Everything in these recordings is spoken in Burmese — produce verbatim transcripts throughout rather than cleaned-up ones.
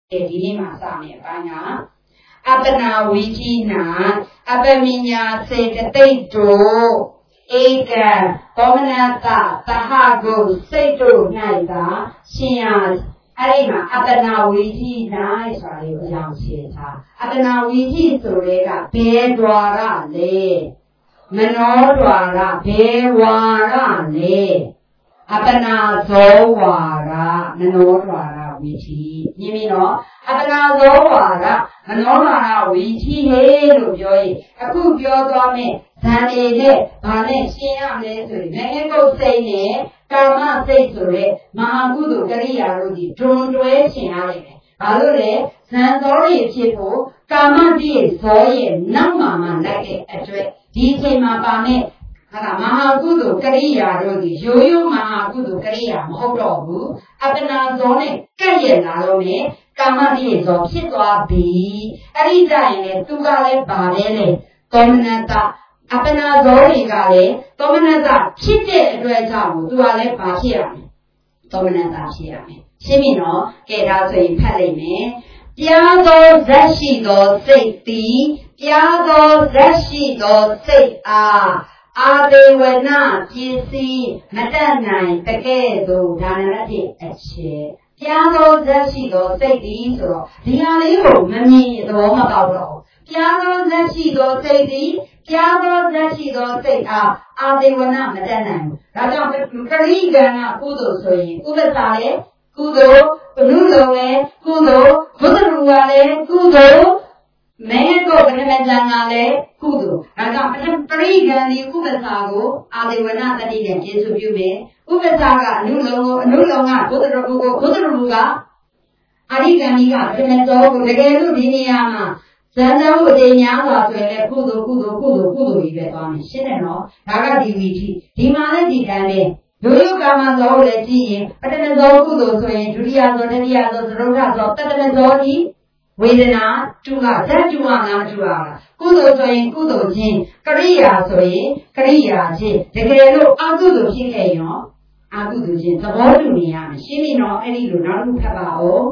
ဒီနေ့မှာစမယ်အပိုင်းကအပနာဝီကြီးနာအပမညာစေတသိက်တို့ဧကံသောမနတသဟကုစိတ်တို့၌သာရှင်ရအဲ့ဒီမှာအပနာဝီကြီး၌ဆိုတာလေးကိုအကြောင်းရှင်းထားအပနာဝီကြီးဆိုတဲ့ကဘယ်ဒွါရလဲမနောဒွါရဘယ်ဝါရလဲအပနာဇောဝါရမနောဒွါရဝီကြီးမြင်ပြီနော်အပနာဇောဝါရမနောဒွါရဝီကြီးလေလို့ပြောရင်အခုပြောသွားမယ်ဇန်နေနဲ့ဗာနဲ့ရှင်းရမယ်ဆိုရင်ငယ်ကုတ်စိတ်နဲ့ကာမစိတ်ဆိုတဲ့မဟာကုသိုလ်ကရိယာတို့ဒီဒွန်တွဲရှင်းရလိမ့်မယ်ဘာလို့လဲဇန်ဇောရည်ဖြစ်ဖို့ကာမတိရဲ့ဇောရဲ့နောက်မှာမှလိုက်တဲ့အတွက်ဒီအချိန်မှာပါမယ်ဟာမဟာကုသိုလ်ကရိယာတို့ဒီရိုးရိုးမဟာကုသိုလ်ကရိယာမဟုတ်တော့ဘူးအပနာဇောနဲ့ကဲ့ရဲ့လာတော့မယ်ကာမတိရဲ့ဇောဖြစ်သွားပြီအဲ့ဒီကြရင်လေသူကလည်းဗာလဲလေသောမနတအပနာဇောတွေကလည်းသောမနတဖြစ်တဲ့အတွက်ကြောင့်သူကလည်းဗာဖြစ်ရမယ်သောမနတဖြစ်ရမယ်ရှင်းပြီနော်ကဲဒါဆိုရင်ဖတ်လိုက်မယ်ပြားသောဇက်ရှိသောစိတ်သည်ပြားသောဇက်ရှိသောစိတ်အားအာဒေဝနာပစ္စည်းမတတ်နိုင်တကဲ့သို့ဒါနရတိအချက်ပြားသောဇက်ရှိသောစိတ်သည်ဆိုတော့ဒီဟာလေးကိုမမြင်သဘောမပေါက်တော့ပြားသောဇက်ရှိသောစိတ်သည်ပြားသောဇက်ရှိသောစိတ်အားအာဒေဝနာမတတ်နိုင်ဒါကြောင့်ပရိကံကကုသိုလ်ဆိုရင်ဥပ္ပစာလေကုသိုလ်ဘုလူလုံးလေကုသိုလ်ဘုဒ္ဓရူကလည်းကုသိုလ်မဲကိုပထမဇန်ကလည်းကုသိုလ်ဒါကြောင့်ပထမပရိကံဒီဥပ္ပစာကိုအာဒေဝနာတတိနဲ့ကျေစုပြုမယ်ဥပ္ပစာကအနုလုံးကိုအနုလုံးကဘုဒ္ဓရူကိုဘုဒ္ဓရူကအရိကံဒီကပထမဇောကိုတကယ်လို့ဒီနေရာမှာဇန်ဇဝအတေများစွာဆိုရင်လည်းကုသိုလ်ကုသိုလ်ကုသိုလ်ကုသိုလ်ကြီးပဲသွားမယ်ရှင်းတယ်နော်ဒါကဒီဝီထိဒီမှာလည်းဒီကံပဲဒုယုကာမဇောလည်းကြည့်ရင်ပထမဇောကုသိုလ်ဆိုရင်ဒုတိယဇောတတိယဇောသရုပ်ထဇောတတမဇောကြီးဝေဒနာတူကဇတ်တူကနာမတူတာကုသိုလ်ဆိုရင်ကုသိုလ်ချင်းကရိယာဆိုရင်ကရိယာချင်းတကယ်လို့အကုသိုလ်ဖြစ်ခဲ့ရောအကုသိုလ်ချင်းသဘောတူနေရမယ်ရှင်းပြီနော်အဲ့ဒီလိုနောက်တစ်ခုဖတ်ပါဦး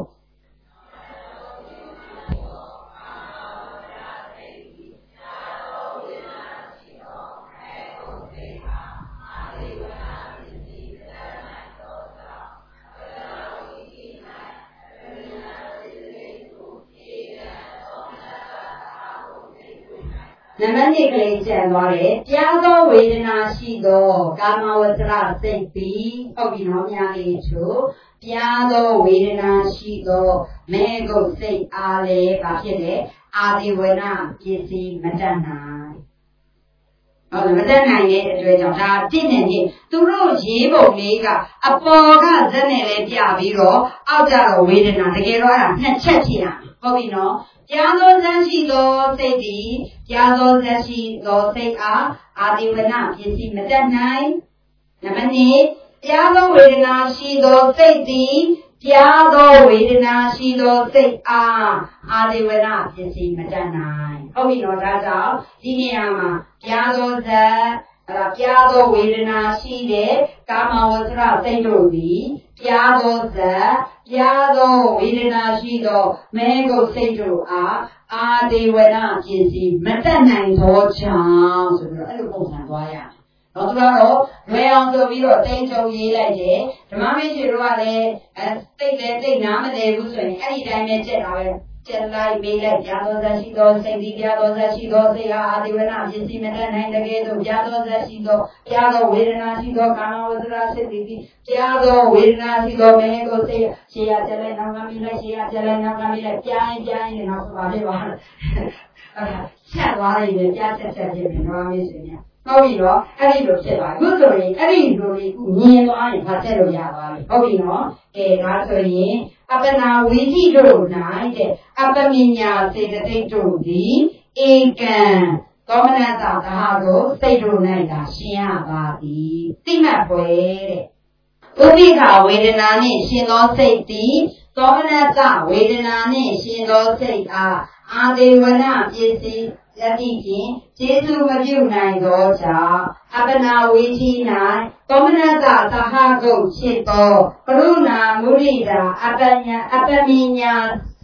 နံပါတ်တစ်ကလေးကျန်သွားတယ်ပြားသောဝေဒနာရှိသောကာမဝတ္တရစိတ်ပြီးဟုတ်ပြီနော်များလေးတို့ပြားသောဝေဒနာရှိသောမဲကုတ်စိတ်အားလည်းဘာဖြစ်လဲအာဒီဝနာပစ္စည်းမတတ်နိုင်ဟုတ်တယ်မတတ်နိုင်တဲ့အတွက်ကြောင့်ဒါတစ်နဲ့နှစ်သူတို့ရေးပုံလေးကအပေါ်ကဇက်နဲ့လည်းပြပြီးတော့အောက်ကျတော့ဝေဒနာတကယ်တော့အဲ့ဒါနှစ်ချက်ဖြစ်ရမယ်ဟုတ်ပြီနော်ပြားသောဇက်ရှိသောစိတ်သည်ပြားသောဇက်ရှိသောစိတ်အားအာဒီဝနာပစ္စည်းမတတ်နိုင်နံပါတ်နှစ်ပြားသောဝေဒနာရှိသောစိတ်သည်ပြားသောဝေဒနာရှိသောစိတ်အားအာဒီဝနာပစ္စည်းမတတ်နိုင်ဟုတ်ပြီနော်ဒါကြောင့်ဒီနေရာမှာပြားသောဇက်အဲ့ဒါပြားသောဝေဒနာရှိတဲ့ကာမဝတ္တရစိတ်တို့သည်ပြားသောဇက်ပြားသောဝေဒနာရှိသောမဲကုတ်စိတ်တို့အားအာဒေဝနာပစ္စည်းမတတ်နိုင်သောကြောင့်ဆိုပြီးတော့အဲ့လိုပုံစံသွားရမယ်။တော့သူကတော့လွယ်အောင်ဆိုပြီးတော့တိမ်ချုံရေးလိုက်တယ်ဓမ္မမေရှိတို့ကလည်းအဲတိတ်လည်းတိတ်နားမတည်ဘူးဆိုရင်အဲ့ဒီတိုင်းပဲကျက်တာပဲကျက်လိုက်မေးလိုက်ပြားသောဇက်ရှိသောစိတ်ဒီပြားသောဇက်ရှိသောစိတ်အားအာဒေဝနာပစ္စည်းမတတ်နိုင်တကယ်တော့ပြားသောဇက်ရှိသောပြားသောဝေဒနာရှိသောကာမဝတ္တရာစိတ်ဒီပြားသောဝေဒနာရှိသောမဲကိုစိတ်ရှေ့ရကျက်လိုက်နောက်ကမိလိုက်ရှေ့ရကျက်လိုက်နောက်ကမိလိုက်ပြားရင်ပြားရင်နောက်ဆိုပါလေပါအဲ့ဒါချက်သွားရင်လည်းပြားချက်ချက်ဖြစ်နေတော့မေးရှင်များဟုတ်ပြီနော်အဲ့ဒီလိုဖြစ်သွားအခုဆိုရင်အဲ့ဒီလိုလေးခုမြင်သွားရင်ဗာချက်လို့ရသွားပြီဟုတ်ပြီနော်ကဲဒါဆိုရင်အပနာဝိသိတို့၌တဲ့အပမညာစေတသိက်တို့သည်ဧကံသောမနတသဟကိုစိတ်တို့၌သာရှင်းရပါသည်သိမှတ်ပွဲတဲ့ဥပိ္ပခဝေဒနာနှင့်ရှင်သောစိတ်သည်သောမနတဝေဒနာနှင့်ရှင်သောစိတ်အားအာဒေဝနာပစ္စည်းယတိဖြင့်ကျေစုမပြုနိုင်သောကြောင့်အပနာဝေရှိ၌သောမနတသဟကုတ်ဖြစ်သောကရုဏာမုရိဒာအပညာအပမညာ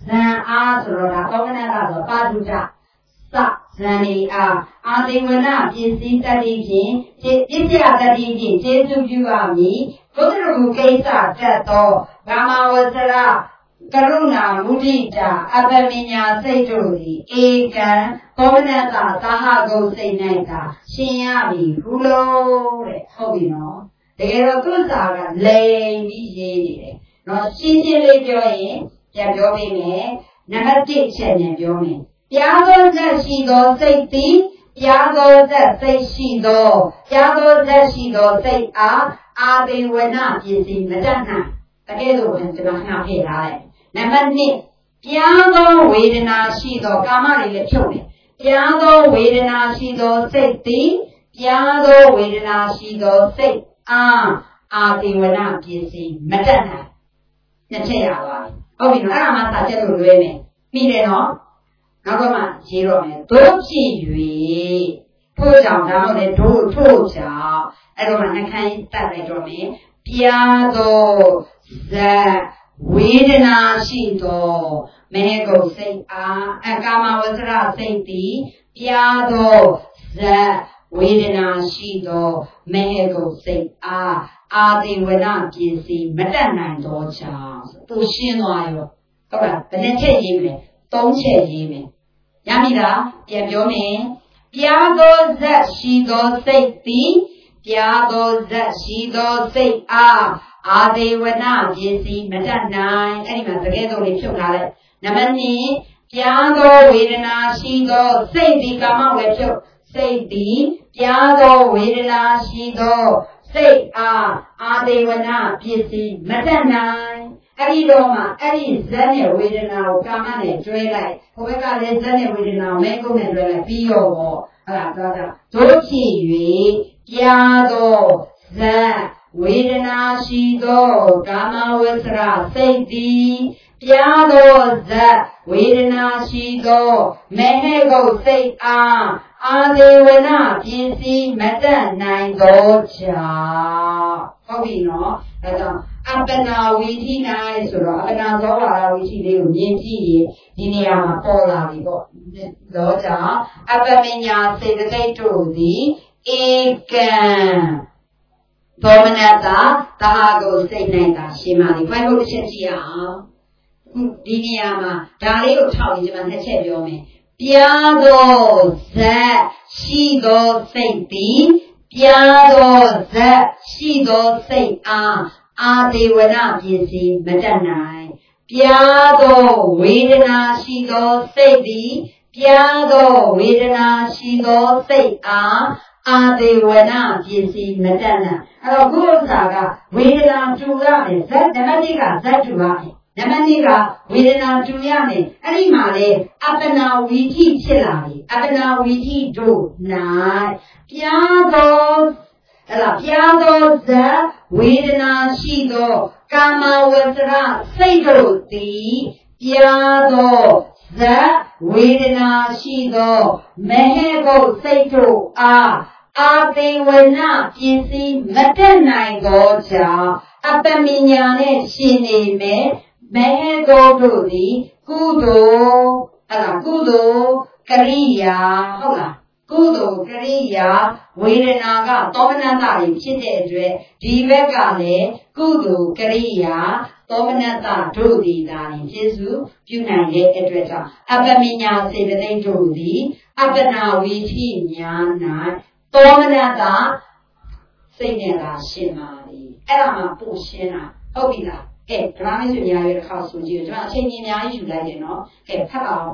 ဇံအားဆိုတော့ဒါသောမနတဆိုပါတုဒသဇံနေအားအာတိဝနပစ္စည်းတတိဖြင့်ပစ္စယတတိဖြင့်ကျေစုပြုရမည်ဘုဒ္ဓရူကိစ္စတတ်သောကာမဝဆရကရုဏာမုဒိတာအပမညာစိတ်တို့သည်ဧကံသောမနတသာဟဂုတ်စိတ်၌သာရှင်ရပြီဟုလို့တဲ့ဟုတ်ပြီနော်တကယ်တော့သူ့စာကလိမ်ပြီးရေးနေတယ်နော်ရှင်းရှင်းလေးပြောရင်ပြန်ပြောပေးမယ်နံပါတ်တစ်ချက်နဲ့ပြောမယ်ပြားသောဇက်ရှိသောစိတ်သည်ပြားသောဇက်စိတ်ရှိသောပြားသောဇက်ရှိသောစိတ်အားအာတိဝနပစ္စည်းမတတ်နိုင်တကယ်လို့ကျွန်တော်နှောက်ပြထားတယ်နံပါတ်နှစ်ပြားသောဝေဒနာရှိသောကာမတွေလည်းဖြုတ်တယ်ပြားသောဝေဒနာရှိသောစိတ်သည်ပြားသောဝေဒနာရှိသောစိတ်အားအာတိဝနပစ္စည်းမတတ်နိုင်နှစ်ချက်ရပါဟုတ်ပြီနော်အဲ့ဒါမှစာချက်လို့လွဲမယ်ပြီးတယ်နော်နောက်ကမှရေးတော့မယ်တို့ဖြစ်၍ထို့ကြောင့်ဒါမှမဟုတ်လေတို့ထို့ကြောင့်အဲ့တော့မှနှခမ်းတတ်လိုက်တော့မယ်ပြားသောဇက်ဝေဒနာရှိသောမေကုတ်စိတ်အားအကာမဝဆရစိတ်သည်ပြားသောဇက်ဝေဒနာရှိသောမေကုတ်စိတ်အားအာတိဝနပစ္စည်းမတတ်နိုင်သောကြောင့်သူရှင်းသွားရောဟုတ်လားဘယ်နှချက်ရေးမလဲသုံးချက်ရေးမယ်ရပြီလားပြန်ပြောမယ်ပြားသောဇက်ရှိသောစိတ်သည်ပြားသောဇက်ရှိသောစိတ်အားအာတိဝနပစ္စည်းမတတ်နိုင်အဲ့ဒီမှာတကယ်တော့လေးဖြုတ်ထားလိုက်နံပါတ်နှစ်ပြားသောဝေဒနာရှိသောစိတ်သည်ကာမဝေဖြုတ်စိတ်သည်ပြားသောဝေဒနာရှိသောစိတ်အားအာတိဝနပစ္စည်းမတတ်နိုင်အဲ့ဒီတော့မှအဲ့ဒီဇက်နဲ့ဝေဒနာကိုကာမနဲ့တွဲလိုက်ဟိုဘက်ကလည်းဇက်နဲ့ဝေဒနာကိုမဲကုန်းနဲ့တွဲလိုက်ပြီးရောပေါ့အဲ့ဒါတော့တို့ဖြစ်၍ပြားသောဇက်ဝေဒနာရှိသောကာမဝဆရစိတ်သည်ပြားသောဇက်ဝေဒနာရှိသောမေဟေကုတ်စိတ်အားအာတိဝနပစ္စည်းမတတ်နိုင်သောကြောင့်ဟုတ်ပြီနော်ဒါကြောင့်အပ္ပနာဝိသီ၌ဆိုတော့အပ္ပနာသောဝါဒဝိသီလေးကိုမြင်ကြည့်ရင်ဒီနေရာမှာပေါ်လာပြီပေါ့သောကြောင့်အပ္ပမညာစေတသိက်တို့သည်ဧကံသောမနတသာကိုစိတ်နိုင်တာရှင်းပါလိမ့်ဘိုင်းဘုတ်တစ်ချက်ကြည့်အောင်ဒီနေရာမှာဒါလေးကိုထောက်ရင်ဒီမှာနှစ်ချက်ပြောမယ်ပြားသောဇက်ရှိသောစိတ်သည်ပြားသောဇက်ရှိသောစိတ်အားအာတိဝနပစ္စည်းမတတ်နိုင်ပြားသောဝေဒနာရှိသောစိတ်သည်ပြားသောဝေဒနာရှိသောစိတ်အားအာတိဝနပစ္စည်းမတတ်နိုင်အဲ့တော့ခုဥစ္စာကဝေဒနာတူရမယ်ဇက်ဓမ္မတိကဇက်တူရမယ်နံပါတ်၄ကဝေဒနာတူရမယ်အဲ့ဒီမှာလေအပ္ပနာဝီထိဖြစ်လာပြီအပ္ပနာဝီထိတို့၌ပြားသောအဲ့ဒါပြားသောဇက်ဝေဒနာရှိသောကာမဝဆရစိတ်တို့သည်ပြားသောဇက်ဝေဒနာရှိသောမေဟေကုတ်စိတ်တို့အားအာတိဝနပစ္စည်းမတတ်နိုင်သောကြောင့်အပ္ပမညာနဲ့ရှင်နေမယ်မေဟေကုတ်တို့သည်ကုသိုလ်အဲ့ဒါကုသိုလ်ကရိယာဟုတ်လားကုသိုလ်ကရိယာဝေဒနာကသောမနတတွေဖြစ်တဲ့အတွက်ဒီဘက်ကလည်းကုသိုလ်ကရိယာသောမနတတို့သည်သာပြည့်စုံပြုနိုင်တဲ့အတွက်ကြောင့်အပ္ပမညာစေတသိက်တို့သည်အပ္ပနာဝိထိညာ၌သောမနတစိတ်နဲ့သာရှင်းပါလေအဲ့ဒါမှပို့ရှင်းတာဟုတ်ပြီလားကဲဒရာမင်းစုများရဲ့တစ်ခါဆိုကြည့်ကျွန်တော်အချိန်ကြီးအများကြီးယူလိုက်တယ်နော်ကဲဖတ်ပါအောင်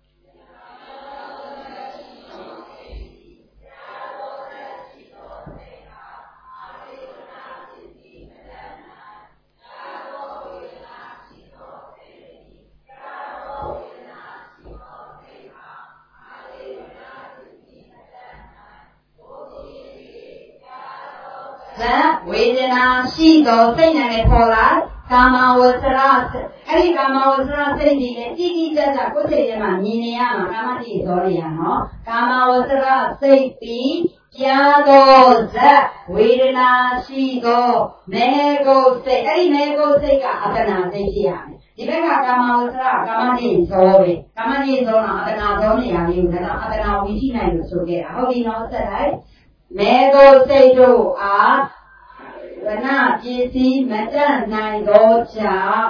ဝေဒနာရှိသောစိတ်နဲ့ပေါ်လာကာမဝဆရအဲ့ဒီကာမဝဆရစိတ်ကြီးနဲ့တိတိကျကျကိုယ်စိတ်ထဲမှာမြင်နေရမှာကာမတိသောနေရနော်ကာမဝဆရစိတ်ပြီးပြားသောဇက်ဝေဒနာရှိသောမေကုတ်စိတ်အဲ့ဒီမေကုတ်စိတ်ကအပ္ပနာစိတ်ဖြစ်ရမယ်ဒီဘက်ကကာမဝဆရာကာမတိဇောပဲကာမတိဇောကအတနာဇောနေရာလေးကိုဒါအတနာဝိသိနိုင်လို့ဆိုခဲ့တာဟုတ်ပြီနော်ဆက်လိုက်မဲသောစိတ်တို့အားဝနပစ္စည်းမတတ်နိုင်သောကြောင့်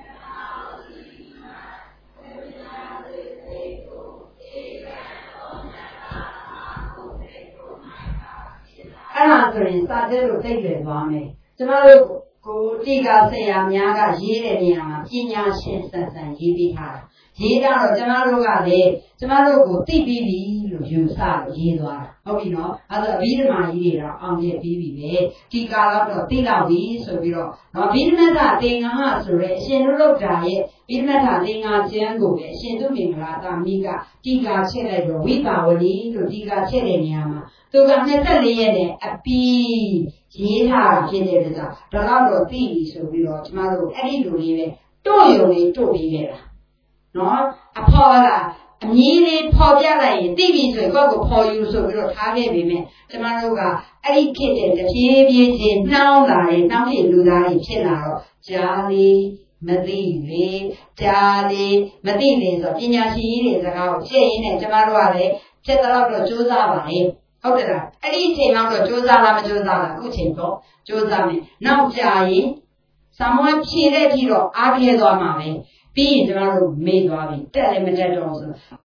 အဲ့ဒါဆိုရင်စာသေးလို့သိတယ်သွားမယ်ကျမတို့ကိုတိကဆရာများကရေးတဲ့နေရာမှာပညာရှင်ဆန်ဆန်ရေးပေးထားတာရေးတော့ကျမတို့ကလည်းကျမတို့ကိုသိပြီးပြီလို့ယူဆလို့ရေးသွားတာဟုတ်ပြီနော်အဲ့ဒါအဘိဓမ္မာကြီးတွေတော့အောင်ပြပြီးပြီပဲဒီကာလတော့သိတော့ပြီဆိုပြီးတော့နော်အဘိဓမ္မသတေငါဆိုရဲအရှင်တို့လောက်တာရဲ့အဘိဓမ္မသတေငါကျမ်းကိုပဲအရှင်သူမင်္ဂလာသာမိကတိကာချက်လိုက်တော့ဝိပါဝလိလို့တိကာချက်တဲ့နေရာမှာသူကနှစ်ဆယ့်လေးရက်နဲ့အပီးရေးထားတာဖြစ်တဲ့အတွက်ဒါတော့သိပြီဆိုပြီးတော့ကျမတို့အဲ့ဒီလူလေးပဲတို့ယုံလေးတို့ပြီးခဲ့တာနော်အဖော်ကအမည်လေးဖော်ပြလိုက်ရင်သိပြီဆိုရင်ကိုယ့်ကိုဖော်ယူဆိုပြီးတော့ထားခဲ့ပြီမဲ့ကျမတို့ကအဲ့ဒီဖြစ်တဲ့တပြေးပြေးချင်းနှောင်းလာတယ်နှောင်းဖြစ်လူသားတွေဖြစ်လာတော့ကြားလေးမသိလေကြားလေးမသိလေဆိုပညာရှိကြီးတွေစကားကိုရှင်းရင်းနဲ့ကျမတို့ကလည်းဖြစ်တော့တော့ကြိုးစားပါလေဟုတ်တယ်လားအဲ့ဒီအချိန်လောက်တော့ကြိုးစားလားမကြိုးစားလားအခုချိန်တော့ကြိုးစားမယ်နောက်ကြာရင်ဆံမွေးဖြည့်တဲ့အထိတော့အားခဲသွားမှာပဲပြီးရင်ကျမတို့မေ့သွားပြီတက်လည်းမတက်တော့ဆို